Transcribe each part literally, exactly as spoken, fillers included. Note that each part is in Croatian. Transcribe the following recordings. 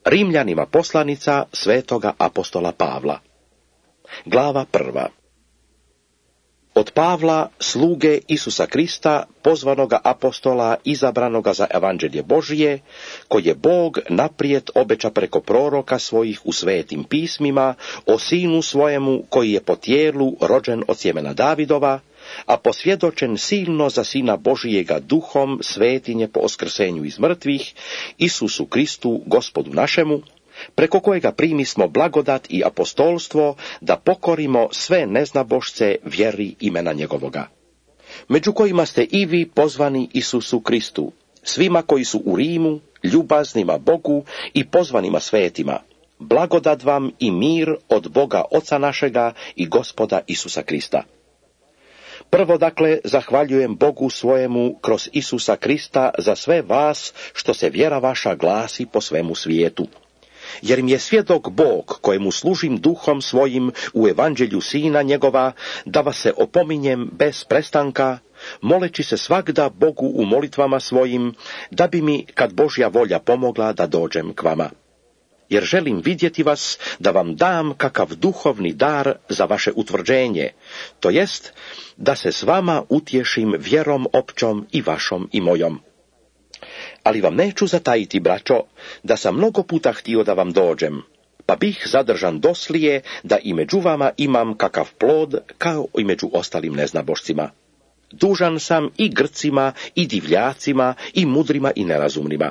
Rimljanima poslanica svetoga apostola Pavla. Glava prva. Od Pavla, sluge Isusa Krista, pozvanoga apostola, izabranoga za evanđelje Božije, koje Bog naprijed obeća preko proroka svojih u svetim pismima, o sinu svojemu koji je po tijelu rođen od sjemena Davidova, a posvjedočen silno za sina Božijega duhom svetinje po oskrsenju iz mrtvih, Isusu Kristu, Gospodu našemu, preko kojega primismo blagodat i apostolstvo, da pokorimo sve neznabošce vjeri imena njegovoga. Među kojima ste i vi pozvani Isusu Kristu, svima koji su u Rimu, ljubaznima Bogu i pozvanima svetima, blagodat vam i mir od Boga Oca našega i Gospoda Isusa Krista. Prvo, dakle, zahvaljujem Bogu svojemu kroz Isusa Krista za sve vas, što se vjera vaša glasi po svemu svijetu. Jer mi je svjedok Bog, kojemu služim duhom svojim u evanđelju sina njegova, da vas se opominjem bez prestanka, moleći se svagda Bogu u molitvama svojim, da bi mi, kad Božja volja pomogla, da dođem k vama. Jer želim vidjeti vas, da vam dam kakav duhovni dar za vaše utvrđenje, to jest, da se s vama utješim vjerom općom i vašom i mojom. Ali vam neću zatajiti, braćo, da sam mnogo puta htio da vam dođem, pa bih zadržan doslije da i među vama imam kakav plod, kao i među ostalim neznabošcima. Dužan sam i Grcima, i divljacima, i mudrima i nerazumnima.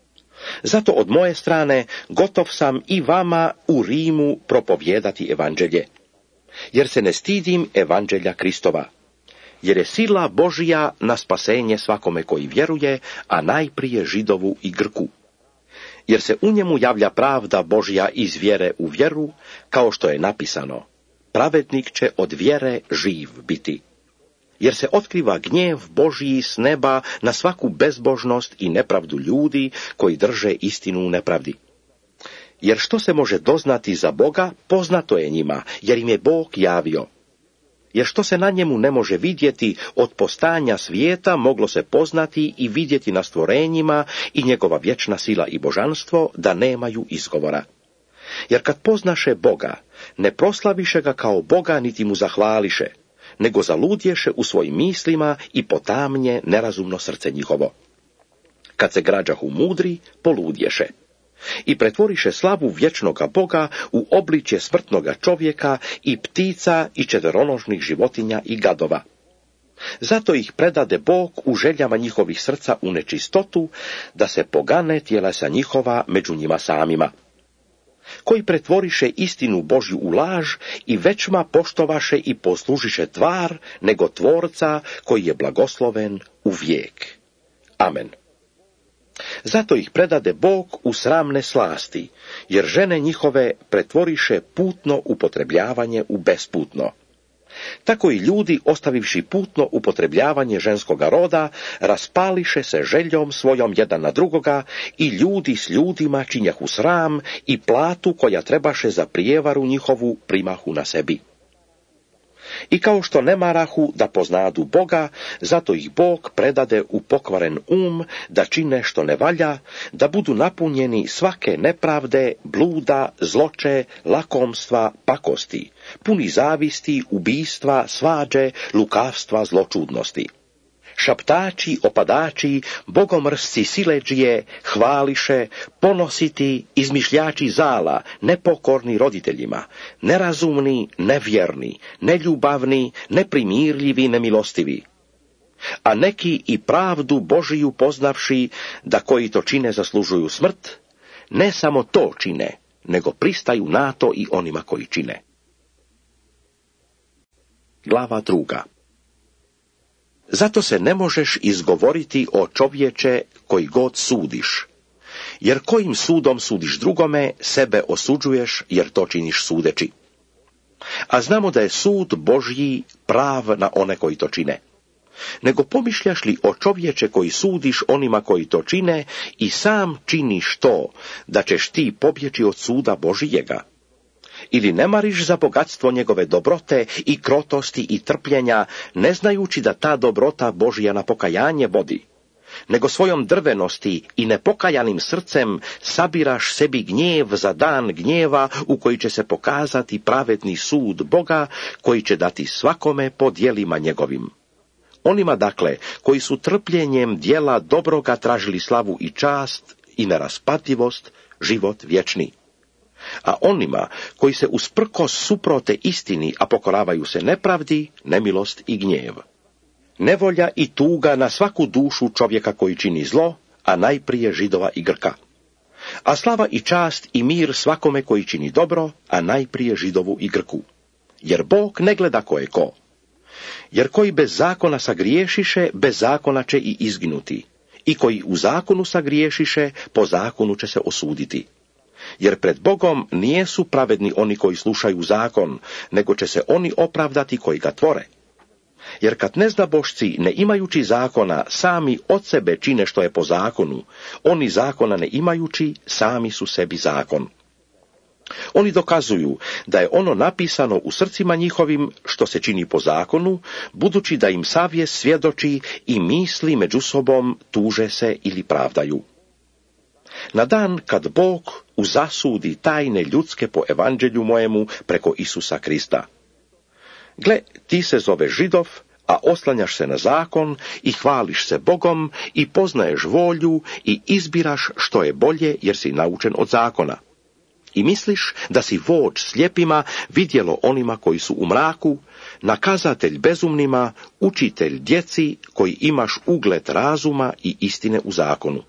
Zato od moje strane gotov sam i vama u Rimu propovijedati evanđelje, jer se ne stidim evanđelja Kristova, jer je sila Božija na spasenje svakome koji vjeruje, a najprije Židovu i Grku. Jer se u njemu javlja pravda Božja iz vjere u vjeru, kao što je napisano, pravednik će od vjere živ biti. Jer se otkriva gnjev Božji s neba na svaku bezbožnost i nepravdu ljudi koji drže istinu u nepravdi. Jer što se može doznati za Boga, poznato je njima, jer im je Bog javio. Jer što se na njemu ne može vidjeti od postanja svijeta, moglo se poznati i vidjeti na stvorenjima i njegova vječna sila i božanstvo, da nemaju izgovora. Jer kad poznaše Boga, ne proslaviše ga kao Boga niti mu zahvališe, nego zaludješe u svojim mislima i potamnje nerazumno srce njihovo. Kad se građahu mudri, poludješe. I pretvoriše slavu vječnoga Boga u obličje smrtnoga čovjeka i ptica i četveronožnih životinja i gadova. Zato ih predade Bog u željama njihovih srca u nečistotu, da se pogane tjelesa njihova među njima samima. Koji pretvoriše istinu Božju u laž i većma poštovaše i poslužiše tvar nego tvorca koji je blagosloven u vijek. Amen. Zato ih predade Bog u sramne slasti, jer žene njihove pretvoriše putno upotrebljavanje u besputno. Tako i ljudi, ostavivši putno upotrebljavanje ženskoga roda, raspališe se željom svojom jedan na drugoga i ljudi s ljudima činjahu sram i platu koja trebaše za prijevaru njihovu primahu na sebi. I kao što ne marahu da poznadu Boga, zato ih Bog predade u pokvaren um da čine što ne valja, da budu napunjeni svake nepravde, bluda, zloče, lakomstva, pakosti, puni zavisti, ubijstva, svađe, lukavstva, zločudnosti. Šaptači, opadači, bogomrsci, siledžije, hvališe, ponositi, izmišljači zala, nepokorni roditeljima, nerazumni, nevjerni, neljubavni, neprimirljivi, nemilostivi. A neki i pravdu Božiju poznavši, da koji to čine zaslužuju smrt, ne samo to čine, nego pristaju na to i onima koji čine. Glava druga. Zato se ne možeš izgovoriti o čovječe koji god sudiš. Jer kojim sudom sudiš drugome, sebe osuđuješ, jer to činiš sudeći. A znamo da je sud Božji prav na one koji to čine. Nego pomišljaš li o čovječe koji sudiš onima koji to čine i sam činiš to, da ćeš ti pobjeći od suda Božijega? Ili ne mariš za bogatstvo njegove dobrote i krotosti i trpljenja, ne znajući da ta dobrota Božja na pokajanje vodi? nego svojom drvenosti i nepokajanim srcem sabiraš sebi gnjev za dan gnjeva u koji će se pokazati pravedni sud Boga, koji će dati svakome po djelima njegovim. Onima dakle, koji su trpljenjem djela dobroga tražili slavu i čast i neraspatljivost, život vječni. A onima koji se usprkos suprote istini, a pokoravaju se nepravdi, nemilost i gnjev. Nevolja i tuga na svaku dušu čovjeka koji čini zlo, a najprije Židova i Grka. A slava i čast i mir svakome koji čini dobro, a najprije Židovu i Grku. Jer Bog ne gleda ko je ko. Jer koji bez zakona sagriješiše, bez zakona će i izginuti. I koji u zakonu sagriješiše, po zakonu će se osuditi. Jer pred Bogom nijesu pravedni oni koji slušaju zakon, nego će se oni opravdati koji ga tvore. Jer kad neznabošci, ne imajući zakona, sami od sebe čine što je po zakonu, oni zakona ne imajući, sami su sebi zakon. Oni dokazuju da je ono napisano u srcima njihovim što se čini po zakonu, budući da im savjest svjedoči i misli među sobom tuže se ili pravdaju. Na dan kad Bog uzasudi tajne ljudske po evanđelju mojemu preko Isusa Krista. Gle, ti se zove Židov, a oslanjaš se na zakon i hvališ se Bogom i poznaješ volju i izbiraš što je bolje jer si naučen od zakona. I misliš da si vođ slijepima, vidjelo onima koji su u mraku, nakazatelj bezumnima, učitelj djeci koji imaš ugled razuma i istine u zakonu.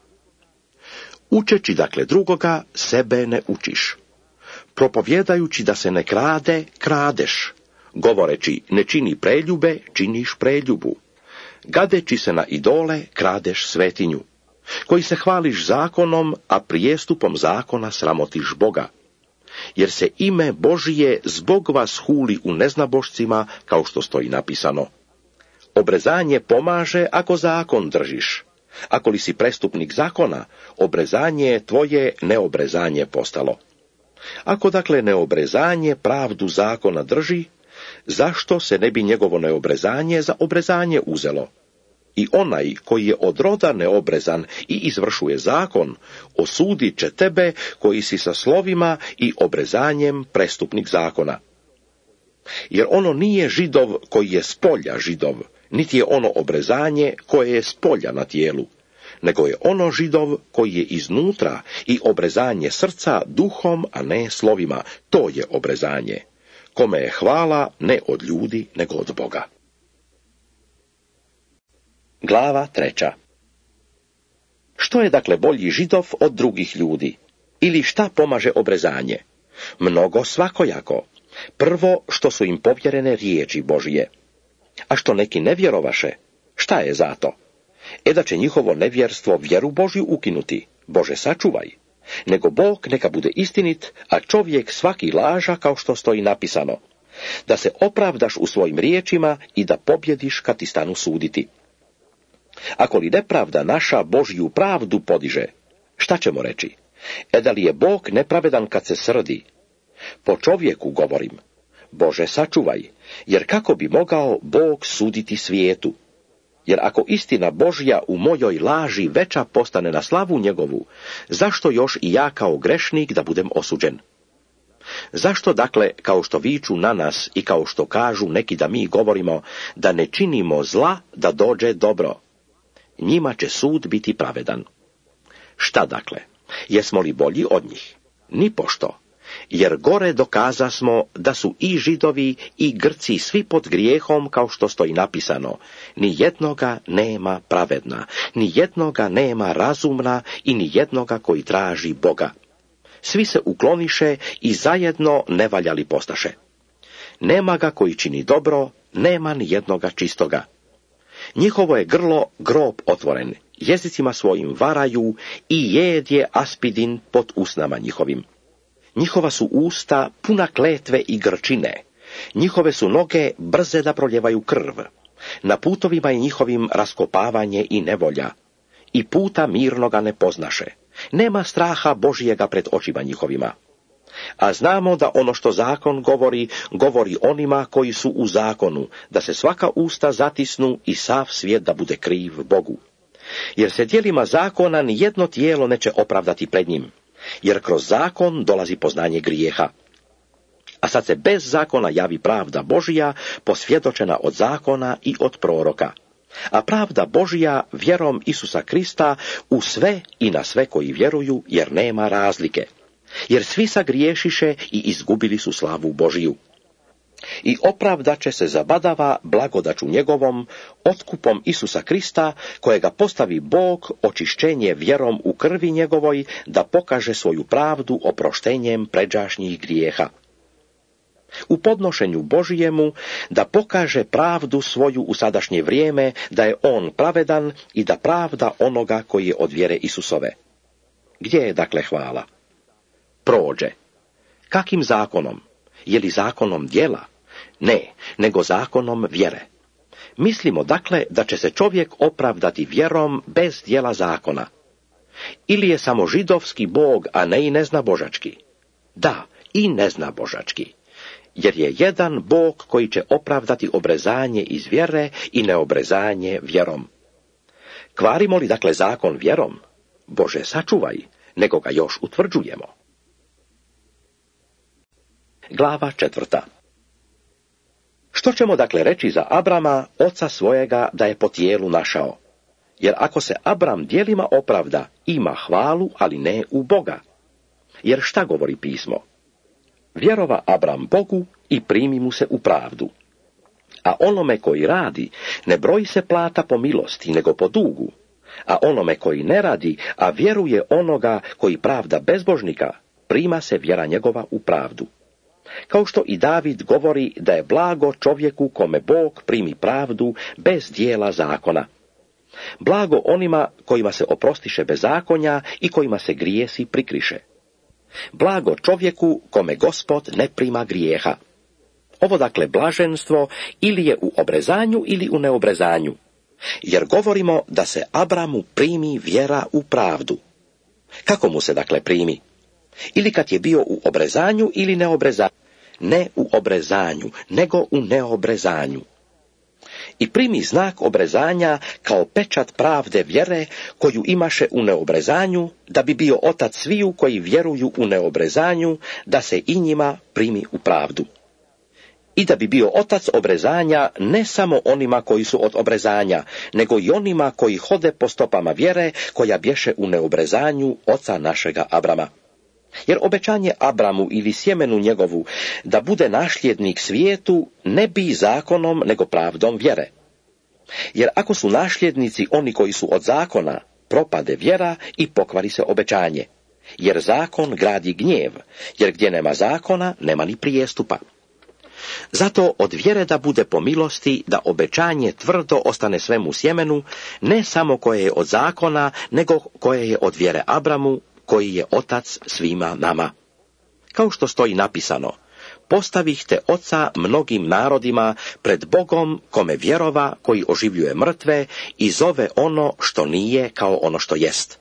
Učeći dakle drugoga, sebe ne učiš. Propovjedajući da se ne krade, kradeš. Govoreći ne čini preljube, činiš preljubu. Gadeći se na idole, kradeš svetinju. Koji se hvališ zakonom, a prijestupom zakona sramotiš Boga. Jer se ime Božije zbog vas huli u neznabošcima, kao što stoji napisano. Obrezanje pomaže ako zakon držiš. Ako li si prestupnik zakona, obrezanje je tvoje neobrezanje postalo. Ako dakle neobrezanje pravdu zakona drži, zašto se ne bi njegovo neobrezanje za obrezanje uzelo? I onaj koji je od roda neobrezan i izvršuje zakon, osudit će tebe koji si sa slovima i obrezanjem prestupnik zakona. Jer ono nije Židov koji je s polja Židov, niti je ono obrezanje koje je s polja na tijelu, nego je ono Židov koji je iznutra i obrezanje srca duhom, a ne slovima. To je obrezanje, kome je hvala ne od ljudi, nego od Boga. Glava treća. Što je dakle bolji Židov od drugih ljudi? Ili šta pomaže obrezanje? Mnogo svakojako. Prvo, što su im povjerene riječi Božije. A što neki ne vjerovaše, šta je zato? E da će njihovo nevjerstvo vjeru Božju ukinuti, Bože sačuvaj. Nego Bog neka bude istinit, a čovjek svaki laža kao što stoji napisano. Da se opravdaš u svojim riječima i da pobjediš kad ti stanu suditi. Ako li nepravda naša Božju pravdu podiže, šta ćemo reći? E da li je Bog nepravedan kad se srdi? Po čovjeku govorim, Bože sačuvaj, jer kako bi mogao Bog suditi svijetu? Jer ako istina Božja u mojoj laži veća postane na slavu njegovu, zašto još i ja kao grešnik da budem osuđen? Zašto dakle, kao što viču na nas i kao što kažu neki da mi govorimo, da ne činimo zla da dođe dobro? Njima će sud biti pravedan. Šta dakle? Jesmo li bolji od njih? Nipošto. Jer gore dokazasmo da su i Židovi i Grci svi pod grijehom, kao što stoji napisano. Ni jednoga nema pravedna, ni jednoga nema razumna i ni jednoga koji traži Boga. Svi se ukloniše i zajedno nevaljali postaše. Nema ga koji čini dobro, nema ni jednoga čistoga. Njihovo je grlo grob otvoren, jezicima svojim varaju i jed je aspidin pod usnama njihovim. Njihova su usta puna kletve i grčine, njihove su noge brze da proljevaju krv. Na putovima je njihovim raskopavanje i nevolja, i puta mirnoga ne poznaše. Nema straha Božijega pred očima njihovima. A znamo da ono što zakon govori, govori onima koji su u zakonu, da se svaka usta zatisnu i sav svijet da bude kriv Bogu. jer se djelima zakona ni jedno tijelo neće opravdati pred njim, jer kroz zakon dolazi poznanje grijeha. A sad se bez zakona javi pravda Božija, posvjedočena od zakona i od proroka. A pravda Božija vjerom Isusa Krista u sve i na sve koji vjeruju, jer nema razlike. Jer svi sagriješiše i izgubili su slavu Božiju. I opravdaće se zabadava blagodaću njegovom, otkupom Isusa Krista, kojega postavi Bog očišćenje vjerom u krvi njegovoj, da pokaže svoju pravdu oproštenjem pređašnjih grijeha. U podnošenju Božijemu da pokaže pravdu svoju u sadašnje vrijeme, da je on pravedan i da pravda onoga koji je od vjere Isusove. Gdje je dakle hvala? Prođe. Kakim zakonom? Je li zakonom djela? Ne, nego zakonom vjere. Mislimo dakle da će se čovjek opravdati vjerom bez djela zakona. Ili je samo židovski Bog, a ne i neznabožački? Da, i neznabožački. Jer je jedan Bog koji će opravdati obrezanje iz vjere i neobrezanje vjerom. Kvarimo li dakle zakon vjerom? Bože sačuvaj, nego ga još utvrđujemo. Glava četvrta. Što ćemo dakle reći za Abrama, oca svojega, da je po tijelu našao? Jer ako se Abram djelima opravda, ima hvalu, ali ne u Boga. Jer šta govori pismo? Vjerova Abram Bogu i primi mu se u pravdu. A onome koji radi, ne broji se plata po milosti, nego po dugu. A onome koji ne radi, a vjeruje onoga koji pravda bezbožnika, prima se vjera njegova u pravdu. Kao što i David govori da je blago čovjeku kome Bog primi pravdu bez dijela zakona. Blago onima kojima se oprostiše bezakonja i kojima se grijesi prikriše. Blago čovjeku kome Gospod ne prima grijeha. Ovo dakle blaženstvo ili je u obrezanju ili u neobrezanju, jer govorimo da se Abramu primi vjera u pravdu. Kako mu se dakle primi? Ili kad je bio u obrezanju ili neobrezanju? Ne u obrezanju, nego u neobrezanju. I primi znak obrezanja kao pečat pravde vjere koju imaše u neobrezanju, da bi bio otac sviju koji vjeruju u neobrezanju, da se i njima primi u pravdu. I da bi bio otac obrezanja ne samo onima koji su od obrezanja, nego i onima koji hode po stopama vjere koja bješe u neobrezanju oca našega Abrama. Jer obećanje Abramu ili sjemenu njegovu da bude nasljednik svijetu ne bi zakonom nego pravdom vjere. Jer ako su nasljednici oni koji su od zakona, propade vjera i pokvari se obećanje. Jer zakon gradi gnjev, jer gdje nema zakona nema ni prijestupa. Zato od vjere da bude po milosti, da obećanje tvrdo ostane svemu sjemenu, ne samo koje je od zakona, nego koje je od vjere Abramu, koji je otac svima nama. Kao što stoji napisano, postavihte oca mnogim narodima pred Bogom kome vjerova, koji oživljuje mrtve i zove ono što nije kao ono što jest.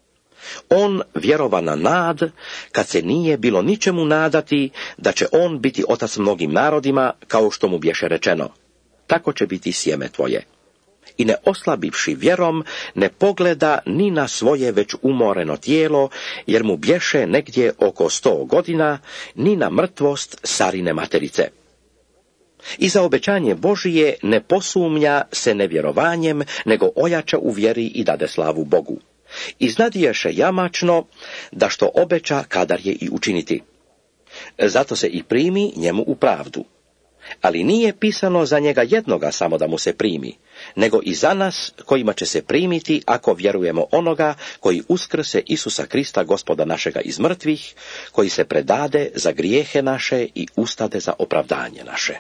On vjerova na nad, kad se nije bilo ničemu nadati, da će on biti otac mnogim narodima, kao što mu bješe rečeno. Tako će biti sjeme tvoje. I ne oslabivši vjerom, ne pogleda ni na svoje već umoreno tijelo, jer mu bješe negdje oko sto godina, ni na mrtvost Sarine materice. I za obećanje Božije ne posumnja se nevjerovanjem, nego ojača u vjeri i dade slavu Bogu. I znadiješe jamačno da što obeća kadar je i učiniti. Zato se i primi njemu u pravdu. Ali nije pisano za njega jednoga samo da mu se primi, nego i za nas kojima će se primiti ako vjerujemo onoga koji uskrse Isusa Krista Gospoda našega iz mrtvih, koji se predade za grijehe naše i ustade za opravdanje naše.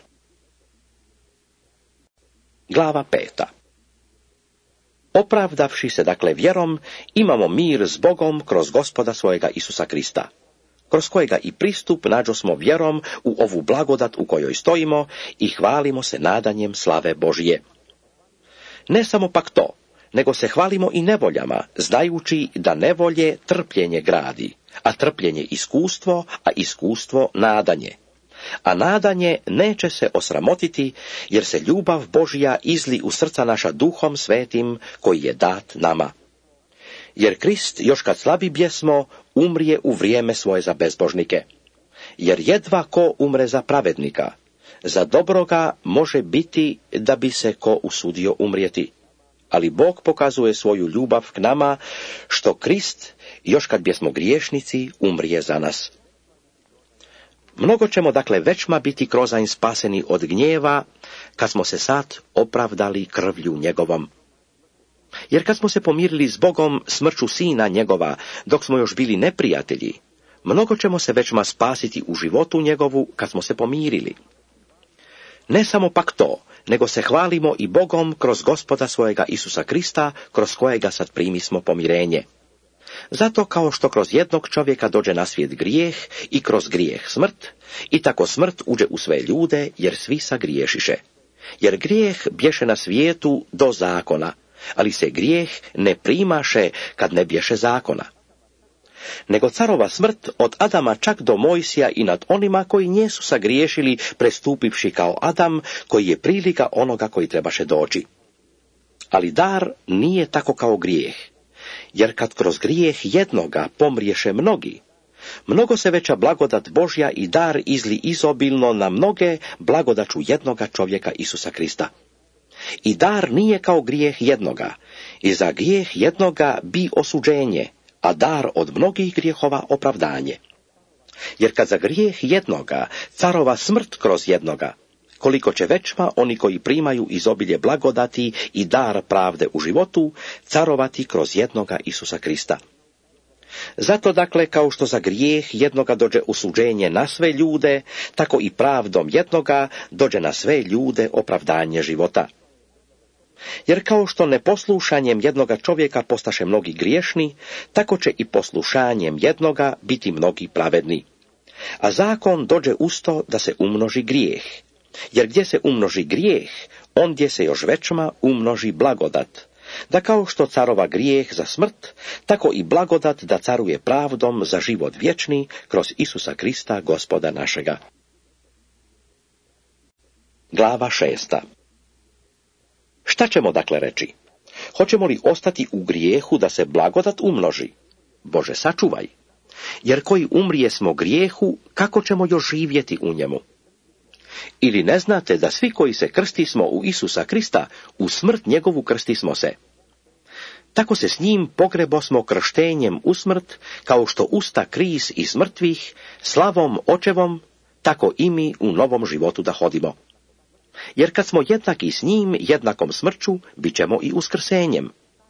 Glava peta. Opravdavši se dakle vjerom, imamo mir s Bogom kroz Gospoda svojega Isusa Krista, kroz kojega i pristup nađosmo vjerom u ovu blagodat u kojoj stojimo i hvalimo se nadanjem slave Božije. Ne samo pak to, nego se hvalimo i nevoljama, znajući da nevolje trpljenje gradi, a trpljenje iskustvo, a iskustvo nadanje. a nadanje neće se osramotiti, jer se ljubav Božja izli u srca naša Duhom Svetim koji je dat nama. Jer Krist, još kad slabi bjesmo, umrije u vrijeme svoje za bezbožnike. Jer jedva ko umre za pravednika, za dobroga može biti da bi se ko usudio umrijeti. Ali Bog pokazuje svoju ljubav k nama, što Krist, još kad bjesmo griješnici, umrije za nas. Mnogo ćemo dakle većma biti kroz nj spaseni od gnjeva, kad smo se sad opravdali krvlju njegovom. Jer kad smo se pomirili s Bogom smrću sina njegova, dok smo još bili neprijatelji, mnogo ćemo se većma spasiti u životu njegovu, kad smo se pomirili. Ne samo pak to, nego se hvalimo i Bogom kroz Gospoda svojega Isusa Krista, kroz kojega sad primismo pomirenje. Zato kao što kroz jednog čovjeka dođe na svijet grijeh i kroz grijeh smrt, i tako smrt uđe u sve ljude, jer svi sagriješiše. Jer grijeh bješe na svijetu do zakona, ali se grijeh ne primaše kad ne bješe zakona. Nego carova smrt od Adama čak do Mojsija i nad onima koji njesu sagriješili, prestupivši kao Adam, koji je prilika onoga koji trebaše doći. Ali dar nije tako kao grijeh, jer kad kroz grijeh jednoga pomriješe mnogi, mnogo se veća blagodat Božja i dar izli izobilno na mnoge blagodaću jednoga čovjeka Isusa Krista. I dar nije kao grijeh jednoga, i za grijeh jednoga bi osuđenje, a dar od mnogih grijehova opravdanje. Jer kad za grijeh jednoga carova smrt kroz jednoga, koliko će većma oni koji primaju izobilje blagodati i dar pravde u životu, carovati kroz jednoga Isusa Krista. Zato dakle, kao što za grijeh jednoga dođe osuđenje na sve ljude, tako i pravdom jednoga dođe na sve ljude opravdanje života. Jer kao što neposlušanjem jednoga čovjeka postaše mnogi griješni, tako će i poslušanjem jednoga biti mnogi pravedni. A zakon dođe usto da se umnoži grijeh. Jer gdje se umnoži grijeh, ondje se još većma umnoži blagodat. Da kao što carova grijeh za smrt, tako i blagodat da caruje pravdom za život vječni kroz Isusa Krista, Gospoda našega. Glava šesta. Šta ćemo dakle reći? Hoćemo li ostati u grijehu da se blagodat umnoži? Bože, sačuvaj. Jer koji umrije smo grijehu, kako ćemo još živjeti u njemu? Ili ne znate da svi koji se krstismo u Isusa Krista, u smrt njegovu krstismo se? Tako se s njim pogrebosmo krštenjem u smrt, kao što usta kris iz mrtvih, slavom očevom, tako i mi u novom životu da hodimo. Jer kad smo jednaki s njim, jednakom smrću, bit ćemo i uskrsenjem.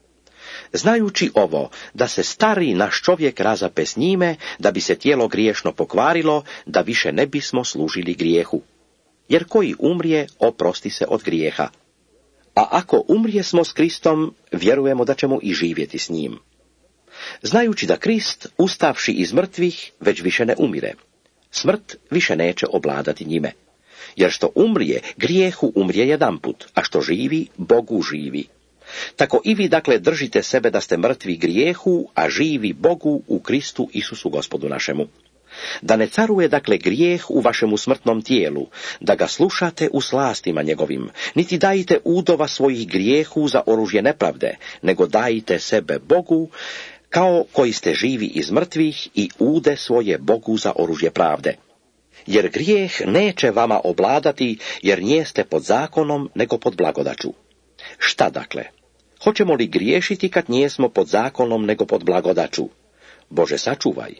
Znajući ovo, da se stari naš čovjek razape s njime, da bi se tijelo griješno pokvarilo, da više ne bismo služili grijehu. Jer koji umrije, oprosti se od grijeha. A ako umrije smo s Kristom, vjerujemo da ćemo i živjeti s njim. Znajući da Krist, ustavši iz mrtvih, već više ne umire. Smrt više neće obladati njime. Jer što umrije, grijehu umrije jedanput, a što živi, Bogu živi. Tako i vi dakle držite sebe da ste mrtvi grijehu, a živi Bogu u Kristu Isusu Gospodu našemu. Da ne caruje dakle grijeh u vašemu smrtnom tijelu, da ga slušate u slastima njegovim, niti dajte udova svojih grijehu za oružje nepravde, nego dajte sebe Bogu, kao koji ste živi iz mrtvih, i ude svoje Bogu za oružje pravde. Jer grijeh neće vama obladati, jer nijeste pod zakonom, nego pod blagodaću. Šta dakle? Hoćemo li griješiti kad nijesmo pod zakonom, nego pod blagodaću? Bože, sačuvaj.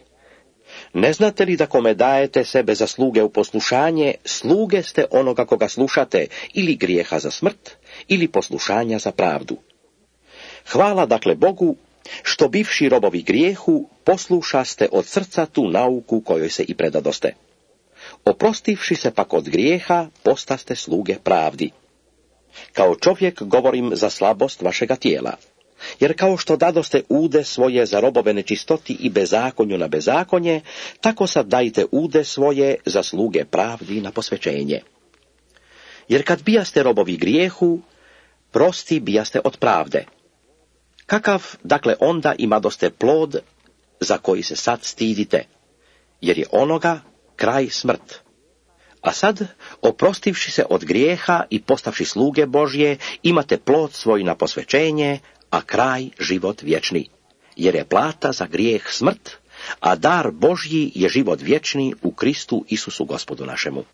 Ne znate li da kome dajete sebe za sluge u poslušanje, sluge ste onoga koga slušate, ili grijeha za smrt, ili poslušanja za pravdu? Hvala dakle Bogu, što bivši robovi grijehu, poslušaste od srca tu nauku kojoj se i predadoste. Oprostivši se pak od grijeha, postaste sluge pravdi. Kao čovjek govorim za slabost vašega tijela. Jer kao što dadoste ude svoje za robove nečistoti i bezakonju na bezakonje, tako sad dajte ude svoje za sluge pravdi na posvećenje. Jer kad bijaste robovi grijehu, prosti bijaste od pravde. Kakav, dakle, onda imadoste plod za koji se sad stidite, jer je onoga kraj smrt. A sad, oprostivši se od grijeha i postavši sluge Božje, imate plod svoj na posvećenje, a kraj život vječni. Jer je plata za grijeh smrt, a dar Božji je život vječni u Kristu Isusu Gospodu našemu.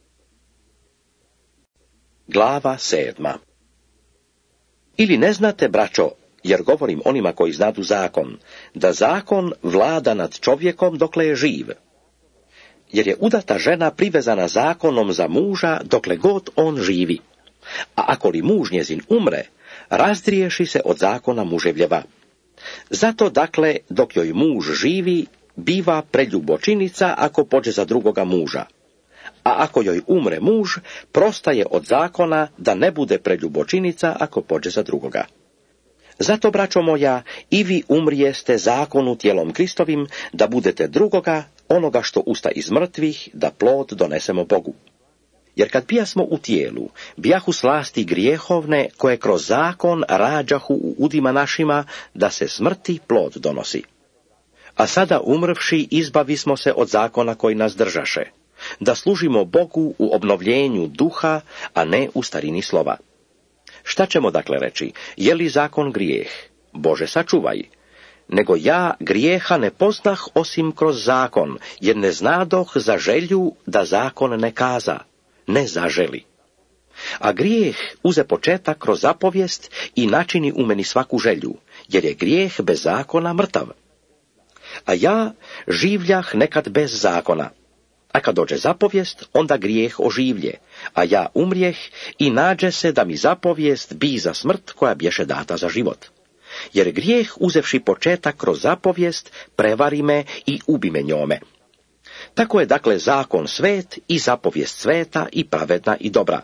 Glava sedma. Ili ne znate, braćo, jer govorim onima koji znadu zakon, da zakon vlada nad čovjekom dokle je živ. Jer je udata žena privezana zakonom za muža dokle god on živi. A ako li muž njezin umre, razdriješi se od zakona muževljeva. Zato, dakle, dok joj muž živi, biva preljubočinica ako pođe za drugoga muža. A ako joj umre muž, prostaje od zakona da ne bude preljubočinica ako pođe za drugoga. Zato, braćo moja, i vi umrijeste zakonu tijelom Kristovim, da budete drugoga, onoga što usta iz mrtvih, da plod donesemo Bogu. Jer kad bijasmo u tijelu, bijahu slasti grijehovne, koje kroz zakon rađahu u udima našima, da se smrti plod donosi. A sada umrvši, izbavismo se od zakona koji nas držaše, da služimo Bogu u obnovljenju duha, a ne u starini slova. Šta ćemo dakle reći? Je li zakon grijeh? Bože, sačuvaj. Nego ja grijeha ne poznah osim kroz zakon, jer ne znadoh za želju da zakon ne kaza, ne zaželi. A grijeh uze početak kroz zapovijest i načini u meni svaku želju, jer je grijeh bez zakona mrtav. A ja življah nekad bez zakona. A kad dođe zapovijest, onda grijeh oživlje, a ja umrijeh i nađe se da mi zapovijest bi za smrt koja bješe data za život. Jer grijeh, uzevši početak kroz zapovijest, prevari me i ubi me njome. Tako je dakle zakon svet i zapovijest sveta i pravedna i dobra.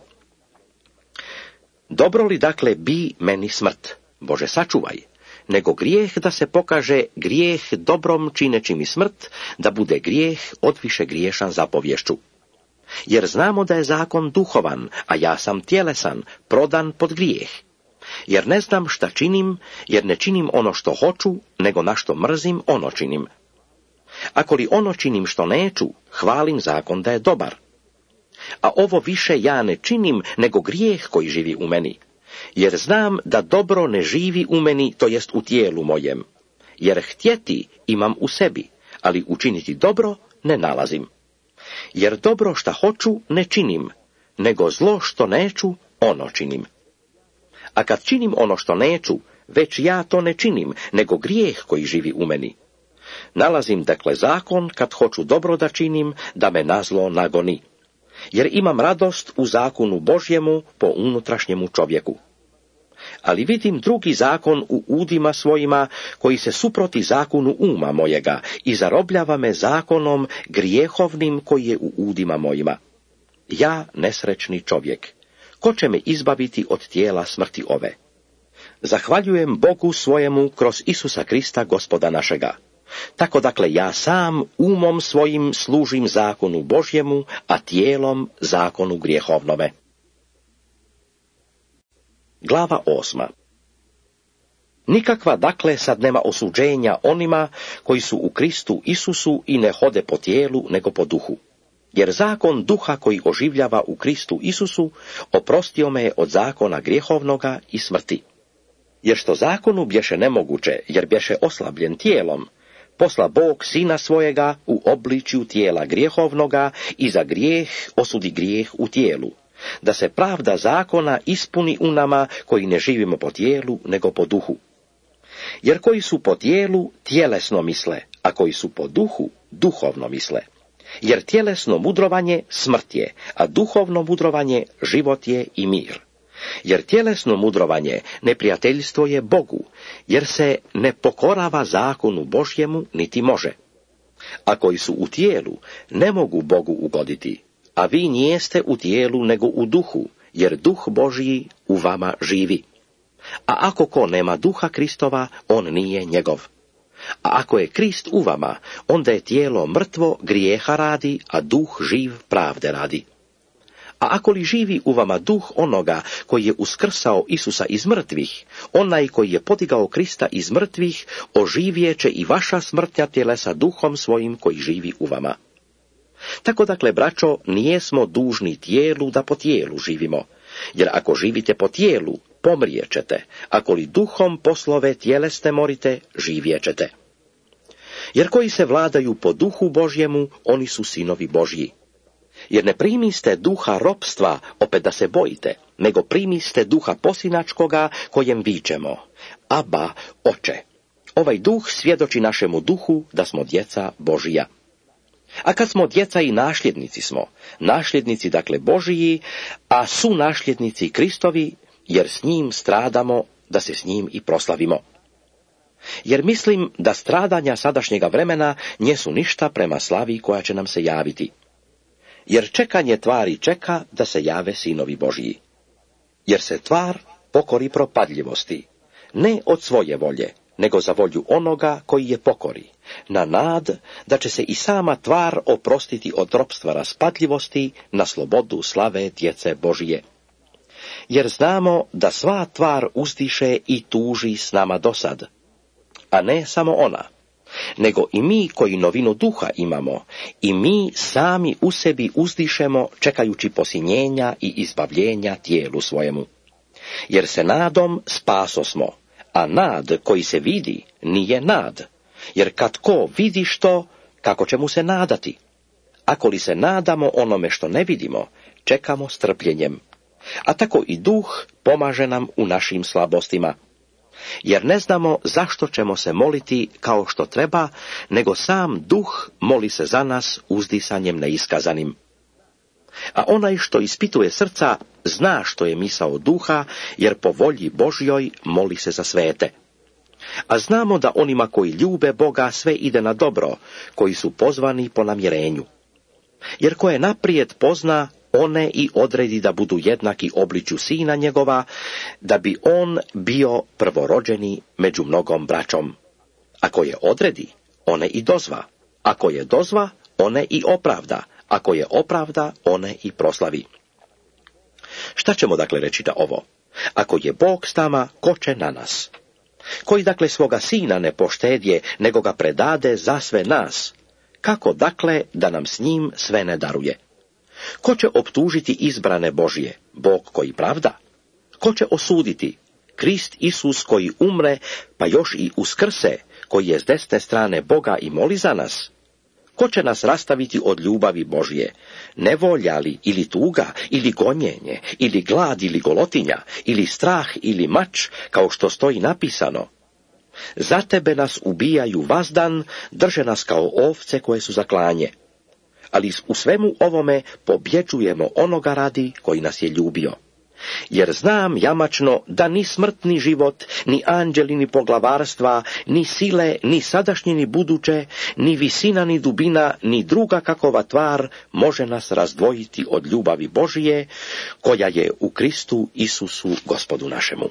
Dobro li dakle bi meni smrt? Bože, sačuvaj. Nego grijeh da se pokaže grijeh dobrom čineći mi smrt, da bude grijeh odviše griješan zapovješću. Jer znamo da je zakon duhovan, a ja sam tjelesan, prodan pod grijeh. Jer ne znam šta činim, jer ne činim ono što hoću, nego na što mrzim ono činim. Ako li ono činim što neću, hvalim zakon da je dobar. A ovo više ja ne činim, nego grijeh koji živi u meni. Jer znam da dobro ne živi u meni, to jest u tijelu mojem. Jer htjeti imam u sebi, ali učiniti dobro ne nalazim. Jer dobro šta hoću ne činim, nego zlo što neću, ono činim. A kad činim ono što neću, već ja to ne činim, nego grijeh koji živi u meni. Nalazim dakle zakon, kad hoću dobro da činim, da me na zlo nagoni. Jer imam radost u zakonu Božjemu po unutrašnjemu čovjeku. Ali vidim drugi zakon u udima svojima, koji se suproti zakonu uma mojega i zarobljava me zakonom grijehovnim koji je u udima mojima. Ja, nesrećni čovjek, ko će me izbaviti od tijela smrti ove? Zahvaljujem Bogu svojemu kroz Isusa Krista, Gospoda našega. Tako dakle ja sam umom svojim služim zakonu Božjemu, a tijelom zakonu grijehovnome. Glava osma. Nikakva dakle sad nema osuđenja onima koji su u Kristu Isusu i ne hode po tijelu nego po duhu. Jer zakon duha koji oživljava u Kristu Isusu oprostio me je od zakona grijehovnoga i smrti. Jer što zakonu bješe nemoguće, jer bješe oslabljen tijelom, posla Bog sina svojega u obličju tijela grijehovnoga i za grijeh osudi grijeh u tijelu, da se pravda zakona ispuni u nama koji ne živimo po tijelu nego po duhu. Jer koji su po tijelu tjelesno misle, a koji su po duhu duhovno misle. Jer tjelesno mudrovanje smrt je, a duhovno mudrovanje život je i mir. Jer tjelesno mudrovanje neprijateljstvo je Bogu, jer se ne pokorava zakonu Božjemu niti može. A koji su u tijelu ne mogu Bogu ugoditi, a vi nijeste u tijelu nego u duhu, jer duh Božji u vama živi. A ako ko nema duha Kristova, on nije njegov. A ako je Krist u vama, onda je tijelo mrtvo grijeha radi, a duh živ pravde radi. A ako li živi u vama duh onoga koji je uskrsao Isusa iz mrtvih, onaj koji je podigao Krista iz mrtvih, oživjeće i vaša smrtnja tjelesa duhom svojim koji živi u vama. Tako dakle, braćo, nijesmo dužni tijelu da po tijelu živimo, jer ako živite po tijelu, pomrijećete, ako li duhom poslove tjelesne morite, živjećete. Jer koji se vladaju po duhu Božjemu, oni su sinovi Božji. Jer ne primiste duha ropstva, opet da se bojite, nego primiste duha posinačkoga, kojem vičemo: Aba, oče. Ovaj duh svjedoči našemu duhu da smo djeca Božija. A kad smo djeca i nasljednici smo, nasljednici dakle Božiji, a su nasljednici Kristovi, jer s njim stradamo, da se s njim i proslavimo. Jer mislim da stradanja sadašnjega vremena njesu ništa prema slavi koja će nam se javiti. Jer čekanje tvari čeka da se jave sinovi Božji. Jer se tvar pokori propadljivosti, ne od svoje volje, nego za volju onoga koji je pokori, na nad da će se i sama tvar oprostiti od ropstva raspadljivosti na slobodu slave djece Božije. Jer znamo da sva tvar uzdiše i tuži s nama dosad, a ne samo ona, nego i mi koji novinu duha imamo, i mi sami u sebi uzdišemo čekajući posinjenja i izbavljenja tijelu svojemu. Jer se nadom spaso smo, a nad koji se vidi nije nad, jer kad ko vidi što, kako će mu se nadati? Ako li se nadamo onome što ne vidimo, čekamo strpljenjem. A tako i duh pomaže nam u našim slabostima. Jer ne znamo zašto ćemo se moliti kao što treba, nego sam duh moli se za nas uzdisanjem neiskazanim. A onaj što ispituje srca zna što je misao duha, jer po volji Božjoj moli se za svete. A znamo da onima koji ljube Boga sve ide na dobro, koji su pozvani po namjerenju. Jer ko je naprijed pozna, one i odredi da budu jednaki obličju sina njegova, da bi on bio prvorođeni među mnogom braćom. Ako je odredi, one i dozva. Ako je dozva, one i opravda. Ako je opravda, one i proslavi. Šta ćemo dakle reći na ovo? Ako je Bog s nama, ko će na nas? Koji dakle svoga sina ne poštedje, nego ga predade za sve nas? Kako dakle da nam s njim sve ne daruje? Ko će optužiti izbrane Božje? Bog koji pravda? Ko će osuditi? Krist Isus koji umre, pa još i uskrse, koji je s desne strane Boga i moli za nas? Ko će nas rastaviti od ljubavi Božje? Nevolja li, ili tuga, ili gonjenje, ili glad, ili golotinja, ili strah, ili mač, kao što stoji napisano? Za tebe nas ubijaju vazdan, drže nas kao ovce koje su za klanje. Ali u svemu ovome pobjeđujemo onoga radi koji nas je ljubio. Jer znam jamačno da ni smrtni život, ni anđeli, ni poglavarstva, ni sile, ni sadašnje, ni buduće, ni visina, ni dubina, ni druga kakova tvar može nas razdvojiti od ljubavi Božije, koja je u Kristu Isusu Gospodu našemu.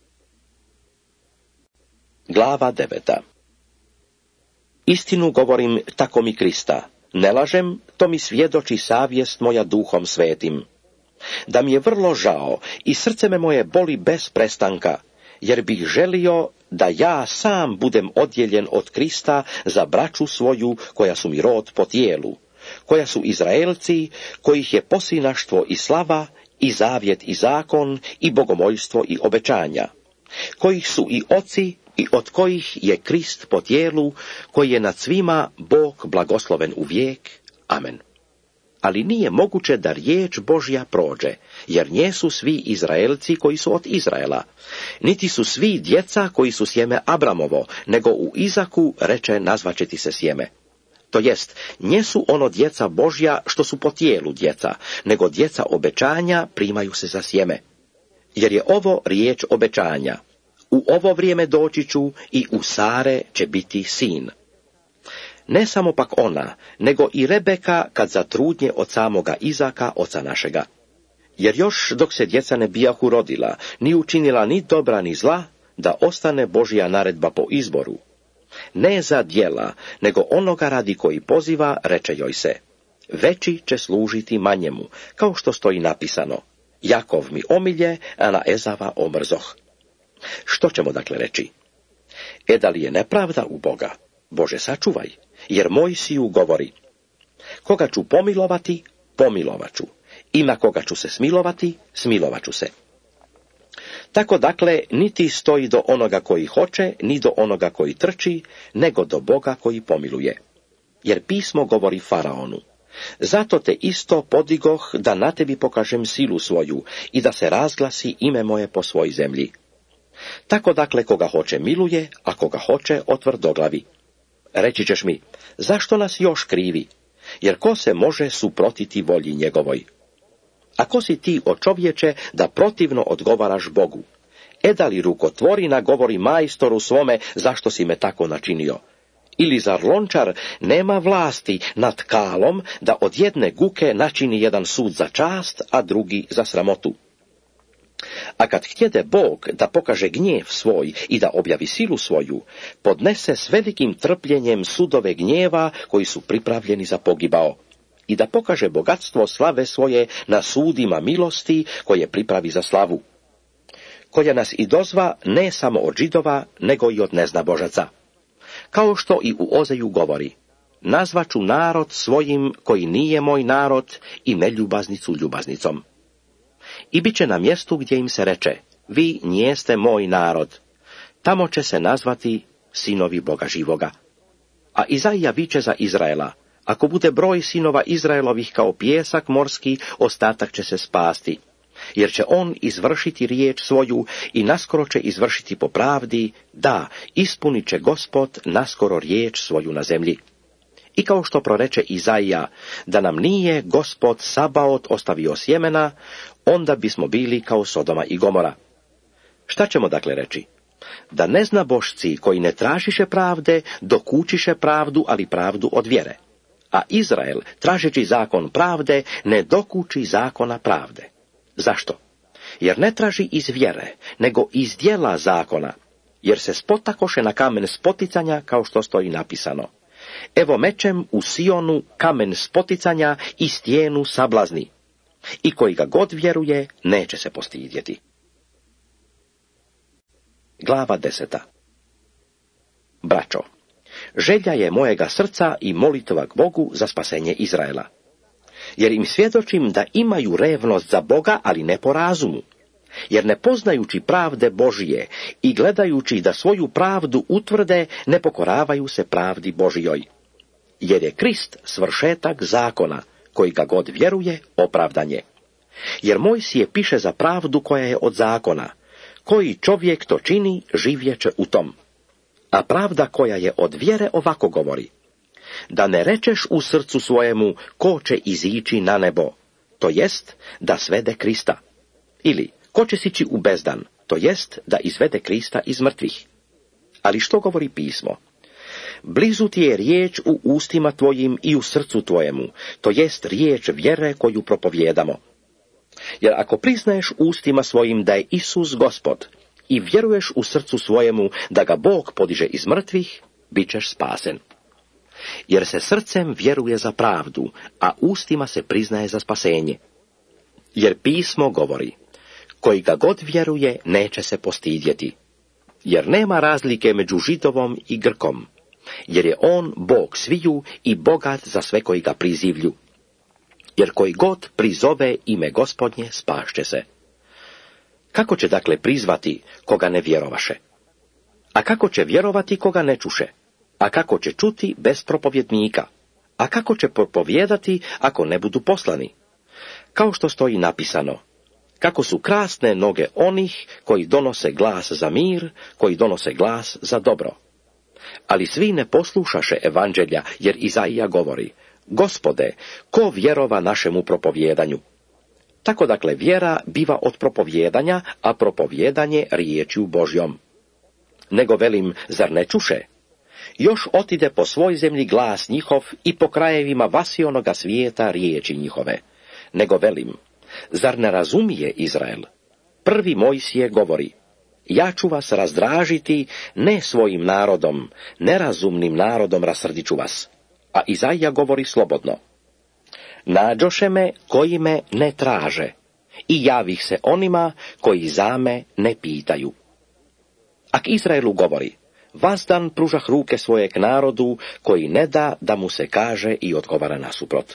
Glava deveta. Istinu govorim, tako mi Krista. Ne lažem, to mi svjedoči savjest moja duhom svetim. Da mi je vrlo žao i srce me moje boli bez prestanka, jer bih želio da ja sam budem odjeljen od Krista za braću svoju koja su mi rod po tijelu, koja su Izraelci, kojih je posinaštvo i slava, i zavjet i zakon, i bogomoljstvo i obećanja, kojih su i oci, i od kojih je Krist po tijelu, koji je nad svima Bog blagosloven u vijek. Amen. Ali nije moguće da riječ Božja prođe, jer njesu svi Izraelci koji su od Izraela, niti su svi djeca koji su sjeme Abramovo, nego u Izaku reče nazvaće ti se sjeme. To jest, njesu ono djeca Božja što su po tijelu djeca, nego djeca obećanja primaju se za sjeme. Jer je ovo riječ obećanja. U ovo vrijeme doći ću i u Sare će biti sin. Ne samo pak ona, nego i Rebeka kad zatrudnje od samoga Izaka, oca našega. Jer još dok se djeca ne bijahu rodila, ni učinila ni dobra ni zla, da ostane Božja naredba po izboru. Ne za djela, nego onoga radi koji poziva, reče joj se: veći će služiti manjemu, kao što stoji napisano: Jakov mi omilje, a na Ezava omrzoh. Što ćemo dakle reći? E da li je nepravda u Boga? Bože sačuvaj, jer Mojsiju govori: Koga ću pomilovati, pomilovat ću. I na koga ću se smilovati, smilovat ću se. Tako dakle, niti stoji do onoga koji hoće, ni do onoga koji trči, nego do Boga koji pomiluje. Jer pismo govori faraonu: zato te isto podigoh da na tebi pokažem silu svoju i da se razglasi ime moje po svoj zemlji. Tako dakle, koga hoće miluje, a koga hoće otvrdoglavi. Reći ćeš mi: zašto nas još krivi? Jer ko se može suprotiti volji njegovoj? A ko si ti, o čovječe, da protivno odgovaraš Bogu? E da li rukotvorina govori majstoru svome: zašto si me tako načinio? Ili zar lončar nema vlasti nad kalom da od jedne guke načini jedan sud za čast, a drugi za sramotu? A kad htjede Bog da pokaže gnjev svoj i da objavi silu svoju, podnese s velikim trpljenjem sudove gnjeva koji su pripravljeni za pogibao, i da pokaže bogatstvo slave svoje na sudima milosti koje pripravi za slavu, koja nas i dozva ne samo od Židova, nego i od neznabožaca. Kao što i u Ozeju govori: nazvaću narod svojim koji nije moj narod i neljubaznicu ljubaznicom. I bit će na mjestu gdje im se reče: vi nijeste moj narod. Tamo će se nazvati sinovi Boga živoga. A Izaija viče za Izraela: ako bude broj sinova Izraelovih kao pijesak morski, ostatak će se spasti. Jer će on izvršiti riječ svoju i naskoro će izvršiti po pravdi, da, ispunit će Gospod naskoro riječ svoju na zemlji. I kao što proreče Izaija, da nam nije Gospod Sabaot ostavio sjemena, onda bismo bili kao Sodoma i Gomora. Šta ćemo dakle reći? Da neznabošci koji ne tražiše pravde, dokučiše pravdu, ali pravdu od vjere. A Izrael, tražeći zakon pravde, ne dokuči zakona pravde. Zašto? Jer ne traži iz vjere, nego iz djela zakona, jer se spotakoše na kamen spoticanja, kao što stoji napisano: evo mečem u Sionu kamen spoticanja i stijenu sablazni, i koji ga god vjeruje, neće se postidjeti. Glava deseta. Braćo, želja je mojega srca i molitva k Bogu za spasenje Izraela. Jer im svjedočim da imaju revnost za Boga, ali ne po razumu. Jer ne poznajući pravde Božije i gledajući da svoju pravdu utvrde, ne pokoravaju se pravdi Božijoj. Jer je Krist svršetak zakona, koji ga god vjeruje, opravdanje. Jer Mojsije piše za pravdu koja je od zakona: koji čovjek to čini, živjeće u tom. A pravda koja je od vjere ovako govori: da ne rečeš u srcu svojemu: ko će izići na nebo, to jest da svede Krista. Ili ko će sići u bezdan, to jest da izvede Krista iz mrtvih. Ali što govori pismo? Blizu ti je riječ u ustima tvojim i u srcu tvojemu, to jest riječ vjere koju propovijedamo. Jer ako priznaješ ustima svojim da je Isus Gospod i vjeruješ u srcu svojemu da ga Bog podiže iz mrtvih, bit ćeš spasen. Jer se srcem vjeruje za pravdu, a ustima se priznaje za spasenje. Jer pismo govori: koji ga god vjeruje, neće se postidjeti. Jer nema razlike među Židovom i Grkom, jer je on Bog sviju i bogat za sve koji ga prizivlju. Jer koji god prizove ime Gospodnje, spašće se. Kako će dakle prizvati koga ne vjerovaše? A kako će vjerovati koga ne čuše? A kako će čuti bez propovjednika? A kako će propovijedati ako ne budu poslani? Kao što stoji napisano: kako su krasne noge onih koji donose glas za mir, koji donose glas za dobro. Ali svi ne poslušaše evanđelja, jer Izaija govori: Gospode, ko vjerova našemu propovjedanju? Tako dakle vjera biva od propovjedanja, a propovjedanje riječju Božjom. Nego velim, zar ne čuše? Još otide po svoj zemlji glas njihov i po krajevima vasionoga svijeta riječi njihove. Nego velim, zar ne razumije Izrael? Prvi Mojsije govori: ja ću vas razdražiti ne svojim narodom, nerazumnim narodom rasrdit ću vas. A Izaija govori slobodno: nađoše me koji me ne traže i javih se onima koji za me ne pitaju. A k Izraelu govori: Vazdan pružah ruke svoje k narodu, koji ne da da mu se kaže i odgovara nasuprot.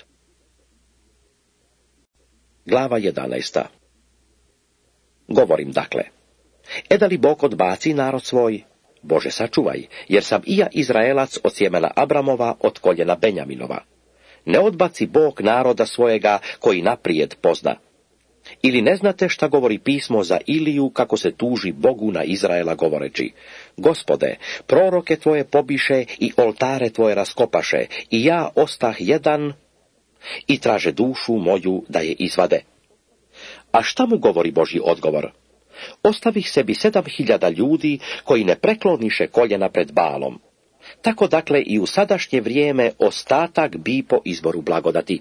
Glava jedanaesta. Govorim dakle, e da li Bog odbaci narod svoj? Bože sačuvaj, jer sam i ja Izraelac od sjemena Abramova, od koljena Benjaminova. Ne odbaci Bog naroda svojega, koji naprijed pozna. Ili ne znate šta govori pismo za Iliju, kako se tuži Bogu na Izraela govoreći: Gospode, proroke tvoje pobiše i oltare tvoje raskopaše, i ja ostah jedan, i traže dušu moju da je izvade. A šta mu govori Božji odgovor? Ostavih sebi sedam hiljada ljudi, koji ne prekloniše koljena pred Baalom. Tako dakle i u sadašnje vrijeme ostatak bi po izboru blagodati.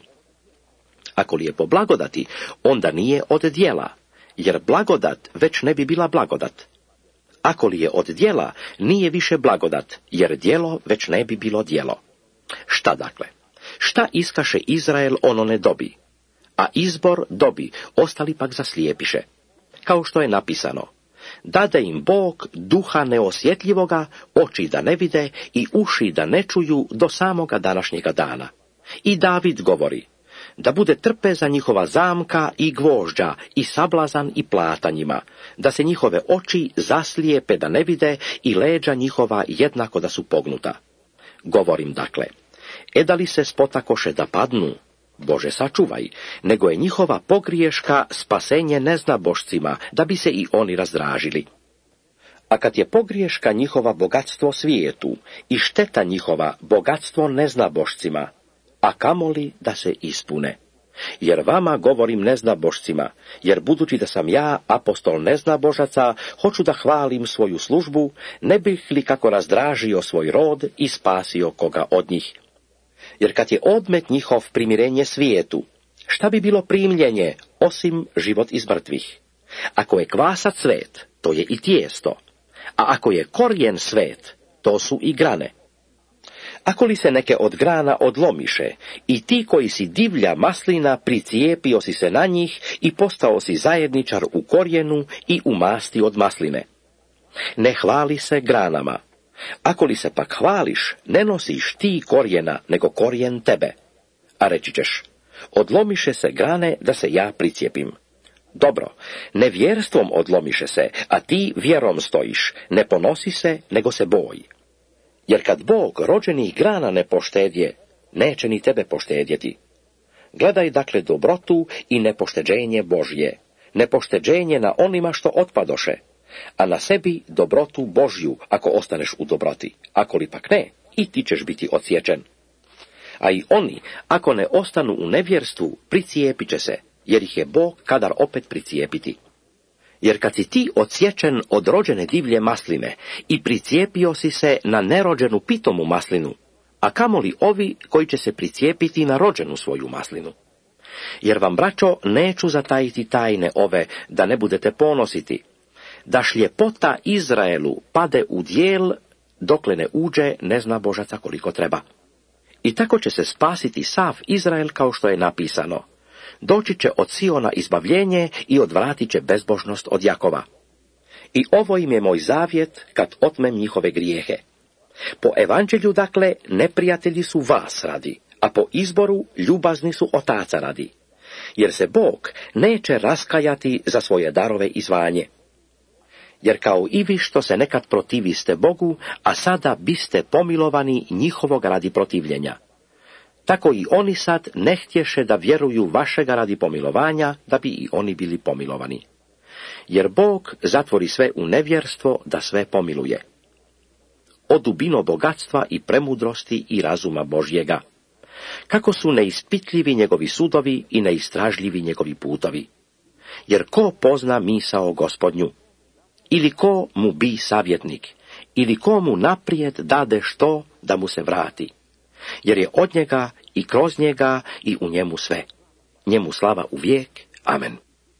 Ako li je po blagodati, onda nije od djela, jer blagodat već ne bi bila blagodat. Ako li je od djela, nije više blagodat, jer djelo već ne bi bilo djelo. Šta dakle? Šta iskaše Izrael, ono ne dobi, a izbor dobi, ostali pak zaslijepiše. Kao što je napisano: dade im Bog duha neosjetljivoga, oči da ne vide i uši da ne čuju do samoga današnjega dana. I David govori: da bude trpeza njihova zamka i gvožđa i sablazan i platanjima, da se njihove oči zaslijepe da ne vide i leđa njihova jednako da su pognuta. Govorim dakle, e da li se spotakoše da padnu? Bože sačuvaj, nego je njihova pogriješka spasenje neznabošcima, da bi se i oni razdražili. A kad je pogriješka njihova bogatstvo svijetu i šteta njihova bogatstvo neznabošcima, a kamoli da se ispune. Jer vama govorim neznabošcima, jer budući da sam ja apostol neznabožaca, hoću da hvalim svoju službu, ne bih li kako razdražio svoj rod i spasio koga od njih. Jer kad je odmet njihov primirenje svijetu, šta bi bilo primljenje, osim život iz mrtvih? Ako je kvasac svet, to je i tijesto, a ako je korijen svet, to su i grane. Ako li se neke od grana odlomiše, i ti koji si divlja maslina, pricijepio si se na njih i postao si zajedničar u korijenu i u masti od masline. Ne hvali se granama. Ako li se pak hvališ, ne nosiš ti korijena, nego korijen tebe. A reći ćeš: odlomiše se grane da se ja pricijepim. Dobro, nevjerstvom odlomiše se, a ti vjerom stojiš, ne ponosi se, nego se boji. Jer kad Bog rođenih grana ne poštedje, neće ni tebe poštedjeti. Gledaj dakle dobrotu i nepošteđenje Božje, nepošteđenje na onima što otpadoše, a na sebi dobrotu Božju, ako ostaneš u dobroti, ako li pak ne, i ti ćeš biti odsječen. A i oni, ako ne ostanu u nevjerstvu, pricijepit će se, jer ih je Bog kadar opet pricijepiti. Jer kad si ti odsječen od rođene divlje masline i pricijepio si se na nerođenu pitomu maslinu, a kamoli ovi koji će se pricijepiti na rođenu svoju maslinu. Jer vam, braćo, neću zatajiti tajne ove, da ne budete ponositi, da šljepota Izraelu pade u dijel, dokle ne uđe neznabožaca koliko treba. I tako će se spasiti sav Izrael, kao što je napisano: doći će od Siona izbavljenje i odvratit će bezbožnost od Jakova. I ovo im je moj zavjet, kad otmem njihove grijehe. Po evanđelju, dakle, neprijatelji su vas radi, a po izboru ljubazni su otaca radi. Jer se Bog neće raskajati za svoje darove i zvanje. Jer kao i vi što se nekad protiviste Bogu, a sada biste pomilovani njihovog radi protivljenja. Tako i oni sad ne htješe da vjeruju vašega radi pomilovanja, da bi i oni bili pomilovani. Jer Bog zatvori sve u nevjerstvo, da sve pomiluje. O dubino bogatstva i premudrosti i razuma Božjega. Kako su neispitljivi njegovi sudovi i neistražljivi njegovi putovi. Jer ko pozna misao Gospodnju? Ili ko mu bi savjetnik? Ili ko mu naprijed dade što da mu se vrati? Jer je od njega i kroz njega i u njemu sve. Njemu slava uvijek. Amen.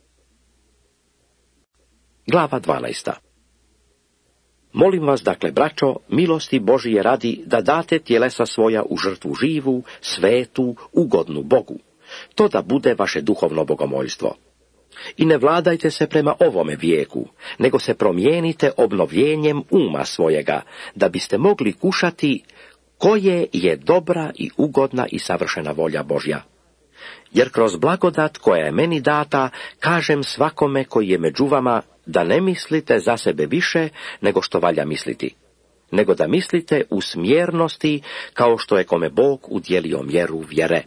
Glava dvanaesta. Molim vas, dakle, braćo, milosti Božije radi, da date tjelesa svoja u žrtvu živu, svetu, ugodnu Bogu. To da bude vaše duhovno bogomoljstvo. I ne vladajte se prema ovome vijeku, nego se promijenite obnovljenjem uma svojega, da biste mogli kušati koje je dobra i ugodna i savršena volja Božja. Jer kroz blagodat koja je meni data, kažem svakome koji je među vama, da ne mislite za sebe više nego što valja misliti, nego da mislite u smjernosti kao što je kome Bog udjelio mjeru vjere.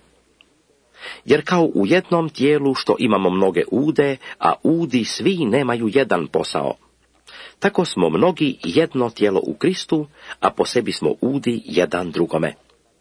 Jer kao u jednom tijelu što imamo mnoge ude, a udi svi nemaju jedan posao, tako smo mnogi jedno tijelo u Kristu, a po sebi smo udi jedan drugome.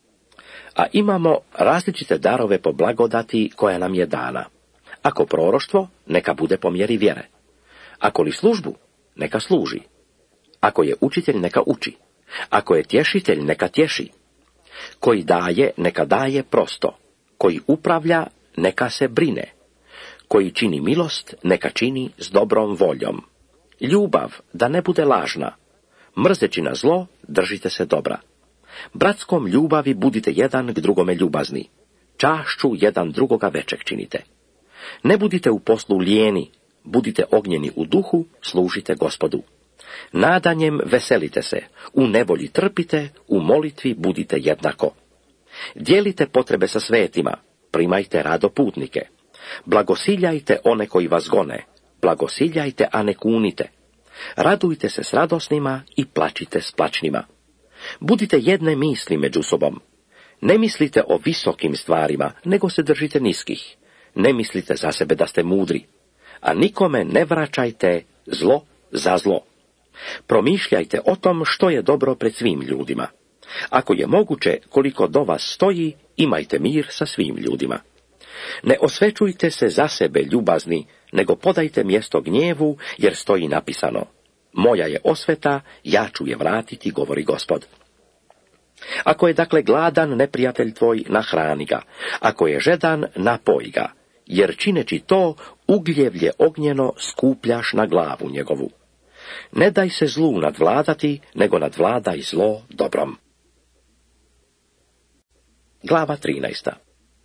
A imamo različite darove po blagodati koja nam je dana. Ako proroštvo, neka bude po mjeri vjere. Ako li službu, neka služi. Ako je učitelj, neka uči. Ako je tješitelj, neka tješi. Koji daje, neka daje prosto. Koji upravlja, neka se brine. Koji čini milost, neka čini s dobrom voljom. Ljubav, da ne bude lažna. Mrzeći na zlo, držite se dobra. Bratskom ljubavi budite jedan k drugome ljubazni. Čašću jedan drugoga većeg činite. Ne budite u poslu lijeni, budite ognjeni u duhu, služite Gospodu. Nadanjem veselite se, u nevolji trpite, u molitvi budite jednako. Dijelite potrebe sa svetima, primajte rado putnike. Blagosiljajte one koji vas gone, blagosiljajte, a ne kunite. Radujte se s radosnima i plačite s plačnima. Budite jedne misli među sobom. Ne mislite o visokim stvarima, nego se držite niskih. Ne mislite za sebe da ste mudri, a nikome ne vraćajte zlo za zlo. Promišljajte o tom što je dobro pred svim ljudima. Ako je moguće, koliko do vas stoji, imajte mir sa svim ljudima. Ne osvećujte se za sebe ljubazni, nego podajte mjesto gnjevu, jer stoji napisano: moja je osveta, ja ću je vratiti, govori Gospod. Ako je dakle gladan neprijatelj tvoj, nahrani ga. Ako je žedan, napoj ga, jer čineći to, ugljevlje ognjeno skupljaš na glavu njegovu. Ne daj se zlu nadvladati, nego nadvladaj zlo dobrom. Glava trinaesta.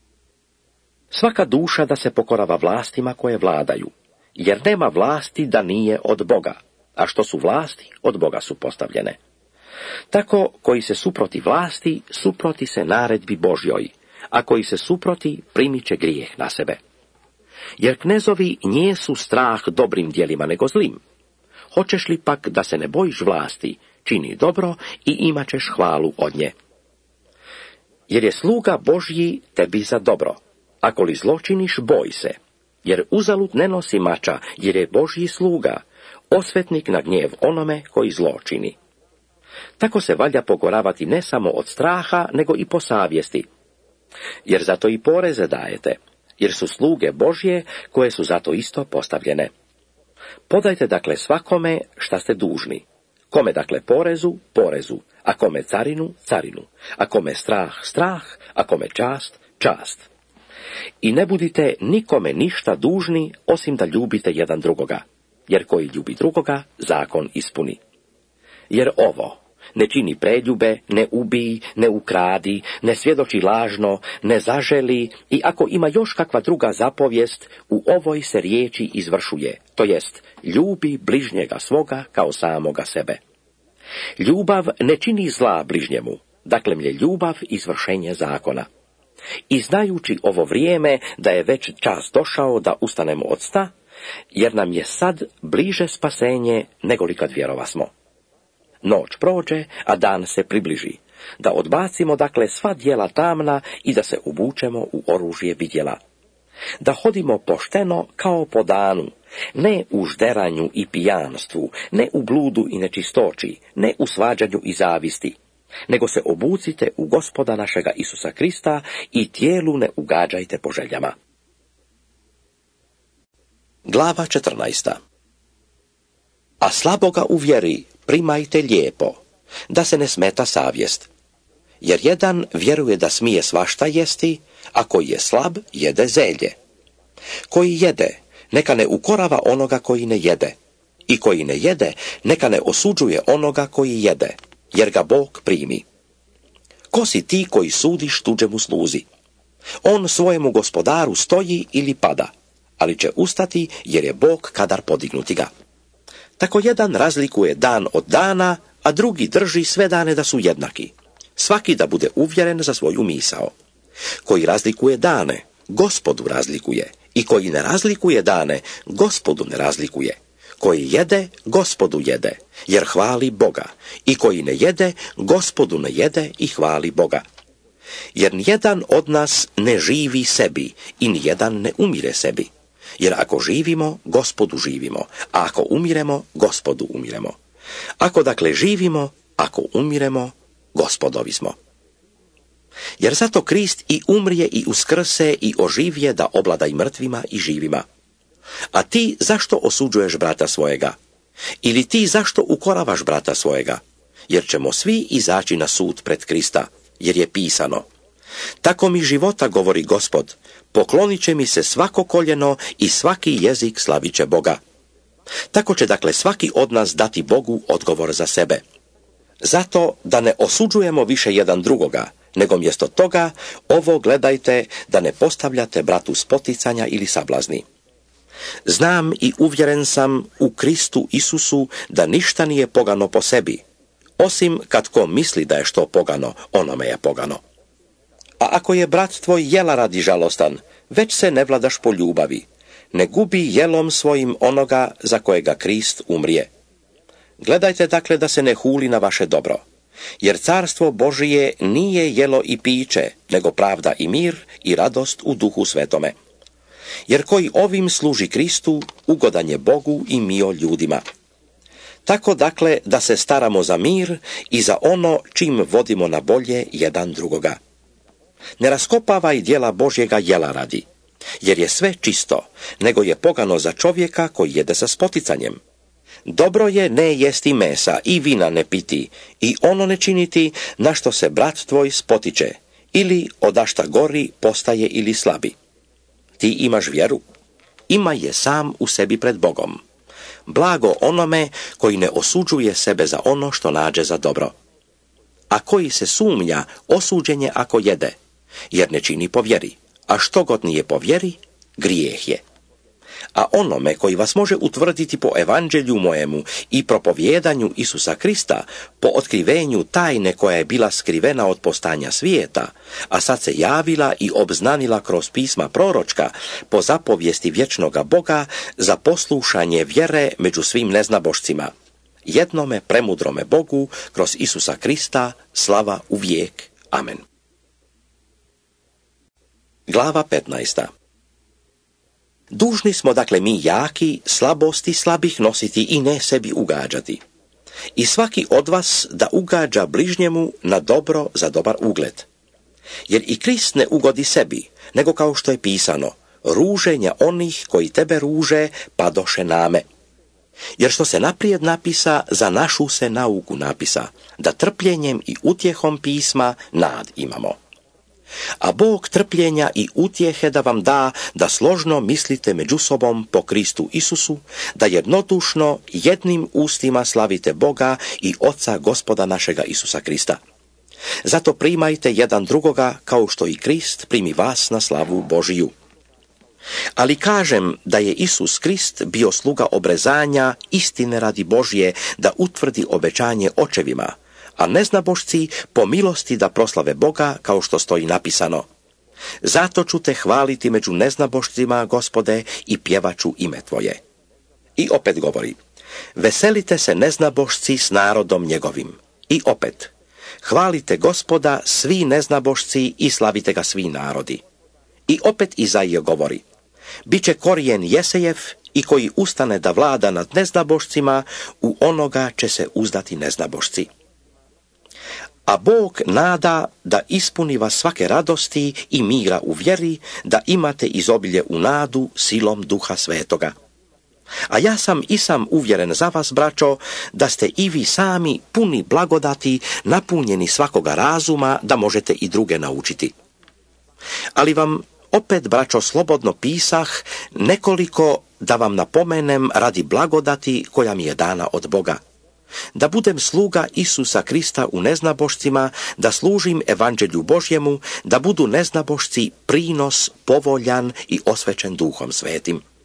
Svaka duša da se pokorava vlastima koje vladaju, jer nema vlasti da nije od Boga, a što su vlasti, od Boga su postavljene. Tako, koji se suproti vlasti, suproti se naredbi Božjoj, a koji se suproti, primit će grijeh na sebe. Jer knezovi nijesu strah dobrim djelima, nego zlim. Hoćeš li pak da se ne bojiš vlasti, čini dobro i imat ćeš hvalu od nje. Jer je sluga Božji tebi za dobro. Ako li zlo činiš, boj se, jer uzalud ne nosi mača, jer je Božji sluga, osvetnik na gnjev onome koji zlo čini. Tako se valja pokoravati ne samo od straha, nego i po savjesti. Jer zato i poreze dajete, jer su sluge Božje koje su zato isto postavljene. Podajte dakle svakome šta ste dužni. Kome dakle porezu, porezu, a kome carinu, carinu, a kome strah, strah, a kome čast, čast. I ne budite nikome ništa dužni, osim da ljubite jedan drugoga, jer koji ljubi drugoga, zakon ispuni. Jer ovo, ne čini preljube, ne ubij, ne ukradi, ne svjedoči lažno, ne zaželi, i ako ima još kakva druga zapovijest, u ovoj se riječi izvršuje, to jest, ljubi bližnjega svoga kao samoga sebe. Ljubav ne čini zla bližnjemu, dakle je ljubav izvršenje zakona. I znajući ovo vrijeme da je već čas došao da ustanemo od sna, jer nam je sad bliže spasenje nego li kad vjerovasmo. Noć prođe, a dan se približi, da odbacimo dakle sva djela tamna i da se obučemo u oružje vidjela. Da hodimo pošteno kao po danu, ne u žderanju i pijanstvu, ne u bludu i nečistoći, ne u svađanju i zavisti, nego se obucite u Gospoda našega Isusa Krista i tijelu ne ugađajte po željama. Glava četrnaesta. A slaboga u vjeri primajte lijepo, da se ne smeta savjest. Jer jedan vjeruje da smije svašta jesti, a koji je slab jede zelje. Koji jede, neka ne ukorava onoga koji ne jede, i koji ne jede, neka ne osuđuje onoga koji jede, jer ga Bog primi. Ko si ti koji sudiš tuđemu sluzi? On svojemu gospodaru stoji ili pada, ali će ustati jer je Bog kadar podignuti ga. Tako jedan razlikuje dan od dana, a drugi drži sve dane da su jednaki. Svaki da bude uvjeren za svoju misao. Koji razlikuje dane, Gospodu razlikuje, i koji ne razlikuje dane, Gospodu ne razlikuje. Koji jede, Gospodu jede, jer hvali Boga, i koji ne jede, Gospodu ne jede i hvali Boga. Jer nijedan od nas ne živi sebi i nijedan ne umire sebi. Jer ako živimo, Gospodu živimo, a ako umiremo, Gospodu umiremo. Ako dakle živimo, ako umiremo, Gospodovi smo. Jer zato Krist i umrije i uskrse i oživje da oblada i mrtvima i živima. A ti zašto osuđuješ brata svojega? Ili ti zašto ukoravaš brata svojega? Jer ćemo svi izaći na sud pred Krista, jer je pisano: tako mi života, govori Gospod, poklonit će mi se svako koljeno i svaki jezik slavit će Boga. Tako će dakle svaki od nas dati Bogu odgovor za sebe. Zato da ne osuđujemo više jedan drugoga, nego mjesto toga ovo gledajte da ne postavljate bratu spoticanja ili sablazni. Znam i uvjeren sam u Kristu Isusu da ništa nije pogano po sebi, osim kad ko misli da je što pogano, onome je pogano. A ako je brat tvoj jela radi žalostan, već se ne vladaš po ljubavi, ne gubi jelom svojim onoga za kojega Krist umrije. Gledajte dakle da se ne huli na vaše dobro, jer carstvo Božije nije jelo i piće, nego pravda i mir i radost u Duhu Svetome. Jer koji ovim služi Kristu, ugodan je Bogu i mio ljudima. Tako dakle da se staramo za mir i za ono čim vodimo na bolje jedan drugoga. Ne raskopavaj djela Božjega jela radi, jer je sve čisto, nego je pogano za čovjeka koji jede sa spoticanjem. Dobro je ne jesti mesa i vina ne piti i ono ne činiti na što se brat tvoj spotiče, ili odašta gori postaje ili slabi. Ti imaš vjeru, ima je sam u sebi pred Bogom. Blago onome koji ne osuđuje sebe za ono što nađe za dobro. A koji se sumnja, osuđen je ako jede, jer ne čini po vjeri, a što god nije po vjeri, grijeh je. A onome koji vas može utvrditi po evanđelju mojemu i propovjedanju Isusa Krista, po otkrivenju tajne koja je bila skrivena od postanja svijeta, a sad se javila i obznanila kroz pisma proročka, po zapovijesti vječnoga Boga, za poslušanje vjere među svim neznabošcima. Jednome premudrome Bogu, kroz Isusa Krista, slava uvijek. Amen. Glava petnaesta. Dužni smo dakle mi jaki, slabosti slabih nositi i ne sebi ugađati. I svaki od vas da ugađa bližnjemu na dobro za dobar ugled. Jer i Krist ne ugodi sebi, nego kao što je pisano, ruženja onih koji tebe ruže padoše name. Jer što se naprijed napisa, za našu se nauku napisa, da trpljenjem i utjehom pisma nad imamo. A Bog trpljenja i utjehe da vam da, da složno mislite među sobom po Kristu Isusu, da jednodušno jednim ustima slavite Boga i Oca Gospoda našega Isusa Krista. Zato primajte jedan drugoga kao što i Krist primi vas na slavu Božiju. Ali kažem da je Isus Krist bio sluga obrezanja istine radi Božje, da utvrdi obećanje očevima, a neznabošci po milosti da proslave Boga, kao što stoji napisano. Zato ću te hvaliti među neznabošcima, Gospode, i pjevaću ime tvoje. I opet govori, veselite se neznabošci s narodom njegovim. I opet, hvalite Gospoda svi neznabošci i slavite ga svi narodi. I opet Izaija govori, biće korijen Jesejev i koji ustane da vlada nad neznabošcima, u onoga će se uzdati neznabošci. A Bog nada da ispuni vas svake radosti i mira u vjeri, da imate izobilje u nadu silom Duha Svetoga. A ja sam i sam uvjeren za vas, braćo, da ste i vi sami puni blagodati, napunjeni svakoga razuma, da možete i druge naučiti. Ali vam opet, braćo, slobodno pisah nekoliko da vam napomenem radi blagodati koja mi je dana od Boga. Da budem sluga Isusa Krista u neznabošcima, da služim evanđelju Božjemu, da budu neznabošci prinos povoljan i osvećen Duhom Svetim.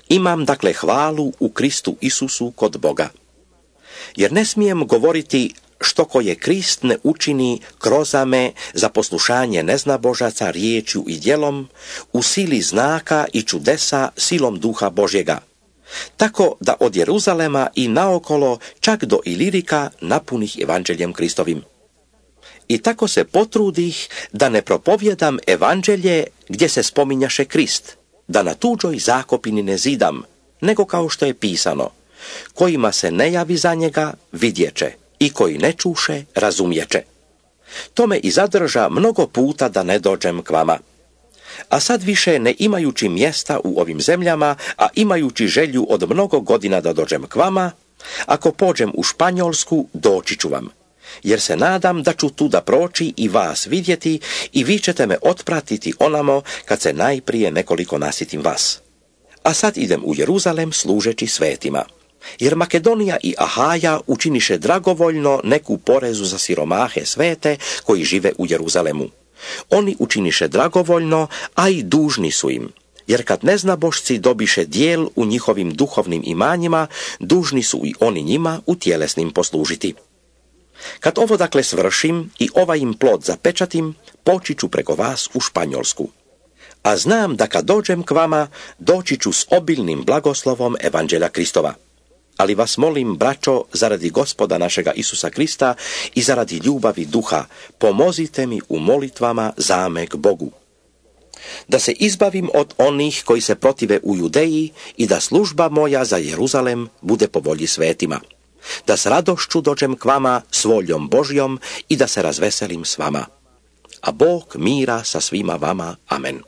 Imam dakle hvalu u Kristu Isusu kod Boga. Jer ne smijem govoriti što koje Krist ne učini krozame za poslušanje neznabožaca riječju i djelom, u sili znaka i čudesa silom duha Božjega. Tako da od Jeruzalema i naokolo čak do Ilirika napunih evanđeljem Kristovim. I tako se potrudih da ne propovjedam evanđelje gdje se spominjaše Krist, da na tuđoj zakopini ne zidam, nego kao što je pisano, kojima se ne javi za njega vidjeće i koji ne čuše razumjeće. To me i zadrža mnogo puta da ne dođem k vama. A sad više ne imajući mjesta u ovim zemljama, a imajući želju od mnogo godina da dođem k vama, ako pođem u Španjolsku, doći ću vam. Jer se nadam da ću tu da proći i vas vidjeti i vi ćete me otpratiti onamo kad se najprije nekoliko nasjetim vas. A sad idem u Jeruzalem služeći svetima. Jer Makedonija i Ahaja učiniše dragovoljno neku porezu za siromahe svete koji žive u Jeruzalemu. Oni učiniše dragovoljno, a i dužni su im. Jer kad neznabošci dobiše dijel u njihovim duhovnim imanjima, dužni su i oni njima u tjelesnim poslužiti. Kad ovo dakle svršim i ovaj im plod zapečatim, poći ću preko vas u Španjolsku. A znam da kad dođem k vama, doći ću s obilnim blagoslovom evanđelja Kristova. Ali vas molim, braćo, zaradi Gospoda našega Isusa Krista i zaradi ljubavi duha, pomozite mi u molitvama zame k Bogu. Da se izbavim od onih koji se protive u Judeji i da služba moja za Jeruzalem bude po volji svetima. Da s radošću dođem k vama s voljom Božjom i da se razveselim s vama. A Bog mira sa svima vama. Amen.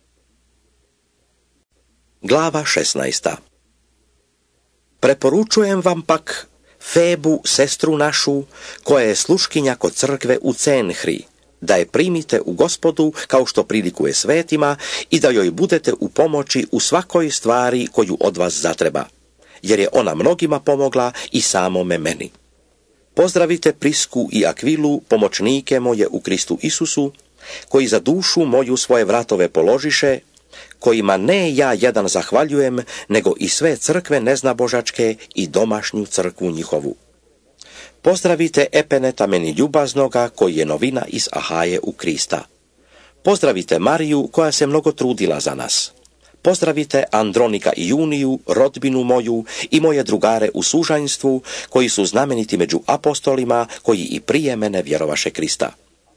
Glava šesnaesta. Preporučujem vam pak Febu, sestru našu, koja je sluškinja kod crkve u Cenhri, da je primite u Gospodu kao što prilikuje svetima i da joj budete u pomoći u svakoj stvari koju od vas zatreba, jer je ona mnogima pomogla i samome meni. Pozdravite Prisku i Akvilu, pomoćnike moje u Kristu Isusu, koji za dušu moju svoje vratove položiše, kojima ne ja jedan zahvaljujem, nego i sve crkve neznabožačke i domašnju crkvu njihovu. Pozdravite Epeneta meni ljubaznoga, koji je novina iz Ahaje u Krista. Pozdravite Mariju, koja se mnogo trudila za nas. Pozdravite Andronika i Juniju, rodbinu moju i moje drugare u sužanjstvu, koji su znameniti među apostolima, koji i prije mene vjerovaše Krista.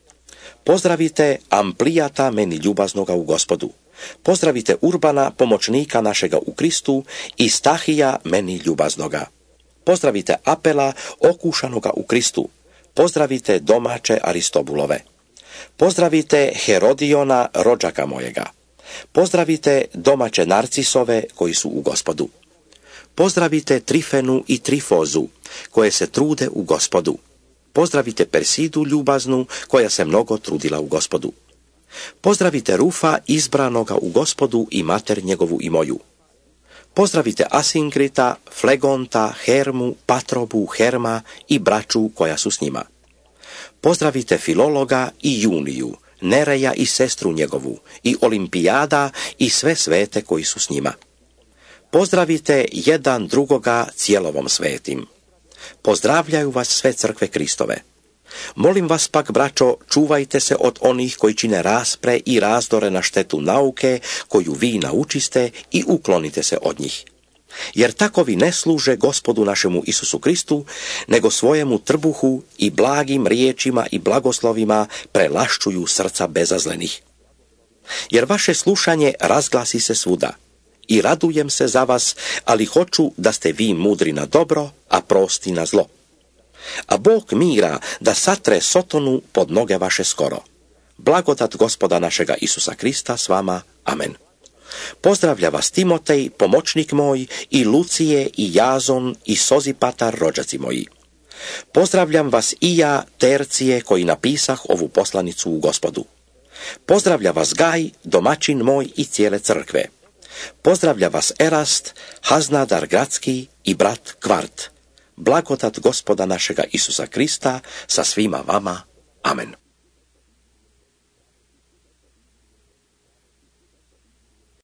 Pozdravite Amplijata meni ljubaznoga u Gospodu. Pozdravite Urbana, pomoćnika našega u Kristu, i Stahija meni ljubaznoga. Pozdravite Apela, okušanoga u Kristu. Pozdravite domaće Aristobulove. Pozdravite Herodiona, rođaka mojega. Pozdravite domaće Narcisove, koji su u Gospodu. Pozdravite Trifenu i Trifozu, koje se trude u Gospodu. Pozdravite Persidu ljubaznu, koja se mnogo trudila u Gospodu. Pozdravite Rufa, izbranoga u Gospodu, i mater njegovu i moju. Pozdravite Asinkrita, Flegonta, Hermu, Patrobu, Herma i braću koja su s njima. Pozdravite Filologa i Juniju, Nereja i sestru njegovu, i Olimpijada i sve svete koji su s njima. Pozdravite jedan drugoga cijelovom svetim. Pozdravljaju vas sve crkve Kristove. Molim vas pak, braćo, čuvajte se od onih koji čine raspre i razdore na štetu nauke, koju vi naučiste, i uklonite se od njih. Jer takovi ne služe Gospodu našemu Isusu Kristu, nego svojemu trbuhu i blagim riječima i blagoslovima prelašćuju srca bezazlenih. Jer vaše slušanje razglasi se svuda. I radujem se za vas, ali hoću da ste vi mudri na dobro, a prosti na zlo. A Bog mira da satre Sotonu pod noge vaše skoro. Blagodat Gospoda našega Isusa Krista s vama. Amen. Pozdravlja vas Timotej, pomoćnik moj, i Lucije, i Jazon, i Sozipatar, rođaci moji. Pozdravljam vas i ja, Tercije, koji napisah ovu poslanicu u Gospodu. Pozdravlja vas Gaj, domaćin moj, i cijele crkve. Pozdravlja vas Erast, Haznadar gradski i brat Kvart. Blagodat Gospoda našega Isusa Krista sa svima vama. Amen.